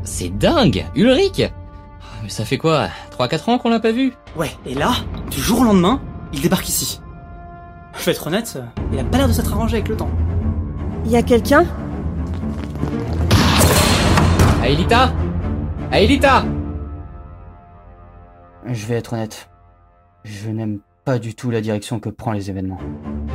C'est dingue, Ulrich. Mais ça fait quoi, 3-4 ans qu'on l'a pas vu? Ouais, et là, du jour au lendemain, il débarque ici. Je vais être honnête, il a pas l'air de s'être arrangé avec le temps. Y a quelqu'un? Aelita? Aelita! Je vais être honnête. Je n'aime pas du tout la direction que prend les événements.